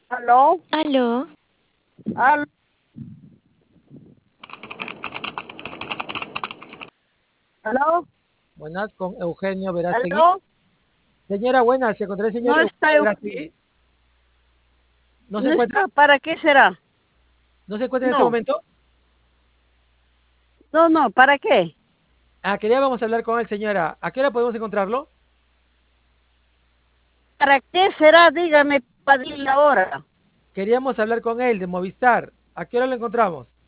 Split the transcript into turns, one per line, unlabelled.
¿Aló?
Aló,
¿Aló? ¿Aló?
Buenas, con Eugenio Verástegui.
¿Aló?
Señora, buenas, se encontró el señor
No está
Eugenio Verástegui. ¿No se
no
encuentra?
está, ¿para qué será?
¿No se encuentra en este
No,
momento?
no, ¿para qué?
Queríamos hablar con él, señora. ¿A qué hora podemos encontrarlo?
¿Para qué será? Dígame, padrino, ahora.
Queríamos hablar con él de Movistar. ¿A qué hora lo encontramos?